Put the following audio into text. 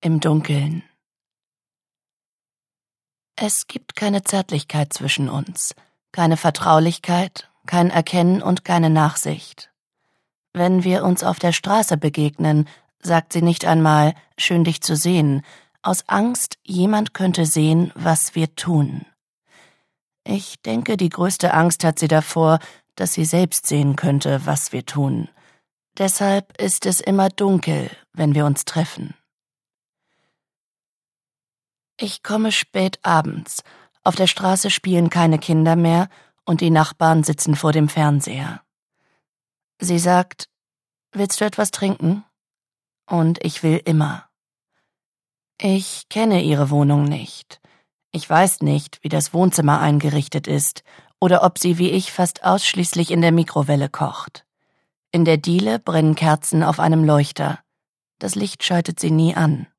im Dunkeln. Es gibt keine Zärtlichkeit zwischen uns, keine Vertraulichkeit, kein Erkennen und keine Nachsicht. Wenn wir uns auf der Straße begegnen, sagt sie nicht einmal, schön dich zu sehen, aus Angst, jemand könnte sehen, was wir tun. Ich denke, die größte Angst hat sie davor, dass sie selbst sehen könnte, was wir tun. Deshalb ist es immer dunkel, wenn wir uns treffen. Ich komme spät abends. Auf der Straße spielen keine Kinder mehr und die Nachbarn sitzen vor dem Fernseher. Sie sagt, willst du etwas trinken? Und ich will immer. Ich kenne ihre Wohnung nicht. Ich weiß nicht, wie das Wohnzimmer eingerichtet ist oder ob sie wie ich fast ausschließlich in der Mikrowelle kocht. In der Diele brennen Kerzen auf einem Leuchter. Das Licht schaltet sie nie an.